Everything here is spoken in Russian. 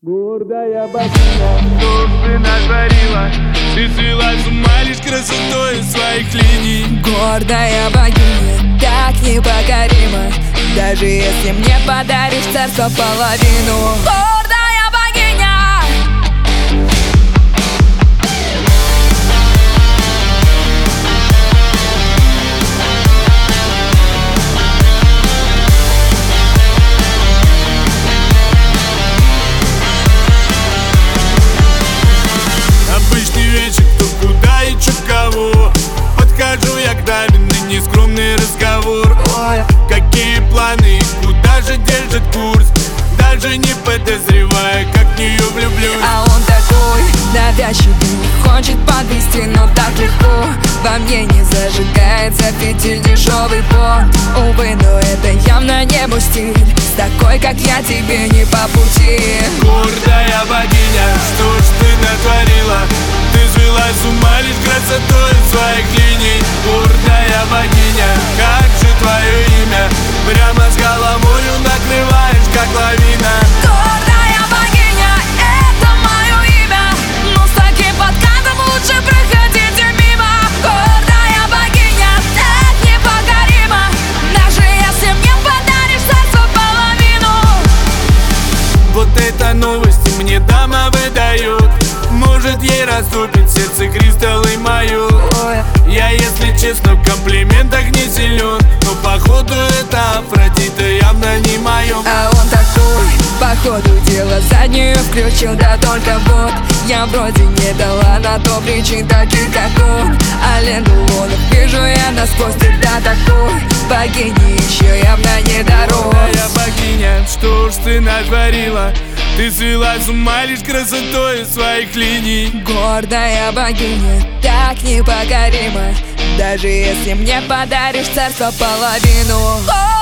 Гордая богиня, что ты натворила? Ты свела с ума лишь красотой своих линий. Гордая богиня, так непокорима, даже если мне подаришь царство половину. Гордая богиня. Обычный вечер, кто куда и чё кого. Подхожу я к даме на нескромный разговор. Ой, какие планы, куда же держит курс, даже не подозревая, как в нее влюблюсь. А он такой навязчивый, хочет подвести, но так легко. Во мне не зажигается фитиль, дешевый пот. Увы, но это явно не мой стиль, с такой, как я, тебе не по пути. Гордая богиня, что ж ты натворила? Ты свела с ума лишь красотой своих линий. Гордая богиня, как же твое имя? Прямо с головою накрываешь, как лавина. Гордая богиня, это мое имя, но с таким подкатом лучше проходите мимо. Гордая богиня, так непокорима, даже если мне подаришь царство половину. Вот эта новость мне дама выдает. Может, ей раступит сердце кристаллы мою. Я, если честно, в комплиментах не силен, но походу это Афродита явно не мое. А он такой, походу дела заднюю включил, да только вот я вроде не дала на то причин таких, как он. А ленту лунок вижу я насквозь, ты да такой богини еще явно не дорос. Гордая богиня, что ж ты натворила? Ты свела с ума лишь красотой своих линий. Гордая богиня, так непокорима, даже если мне подаришь царство половину.